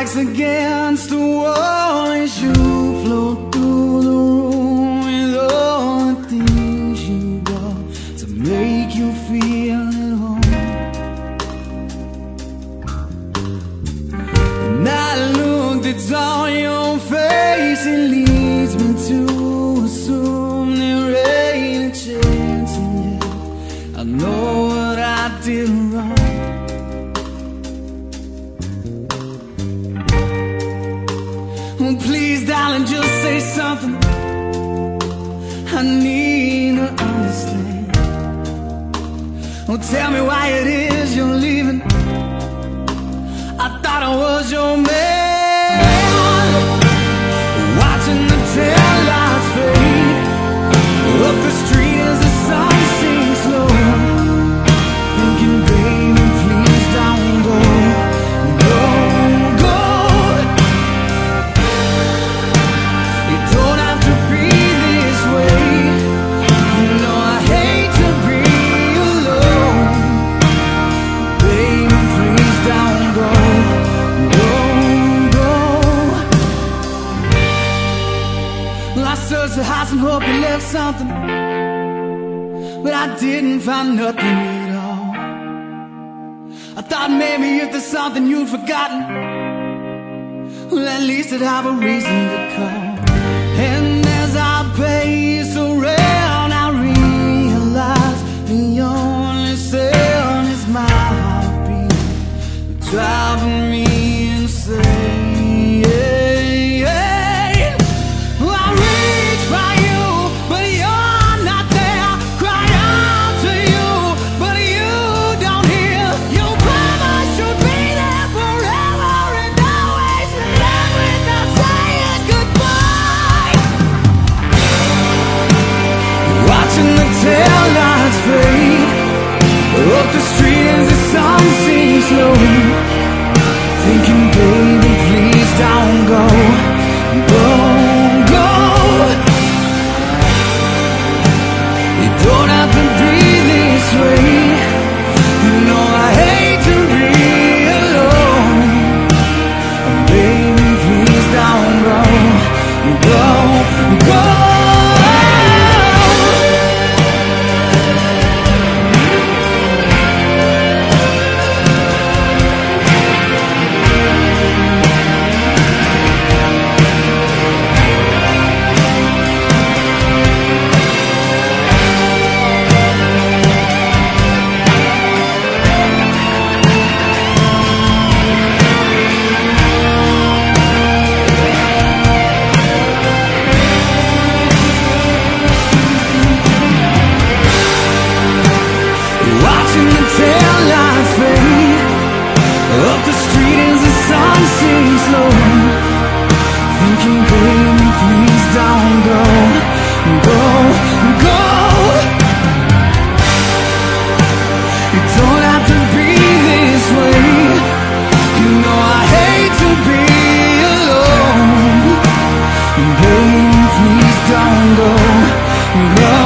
back's against the wall as you float through the room with all the things you brought to make you feel at home. And I looked, it's on your face, it leads me to assume there ain't a chance in hell. I know what I did wrong. Please, darling, just say something. I need to understand. Oh, tell me why it is you're leaving. I thought I was your man. Watching the taillights fade up the street as the sun sinks slow. Thinking, baby, please don't go. The house and hope you left something, but I didn't find nothing at all. I thought maybe if there's something you'd forgotten, well, at least I'd have a reason to call. And as I pace around, I realize the only sound is my heartbeat, driving me insane. Taillights fade up the street as the sun sinks slow. Thinking, baby, please don't go, don't go. You don't have to be this way. You know I hate to be alone. Baby, please don't go, go, go. Taillights fade up the street as the sun sinks slow. Thinking, baby, please don't go, go, go. You don't have to be this way. You know I hate to be alone. Baby, please don't go, go.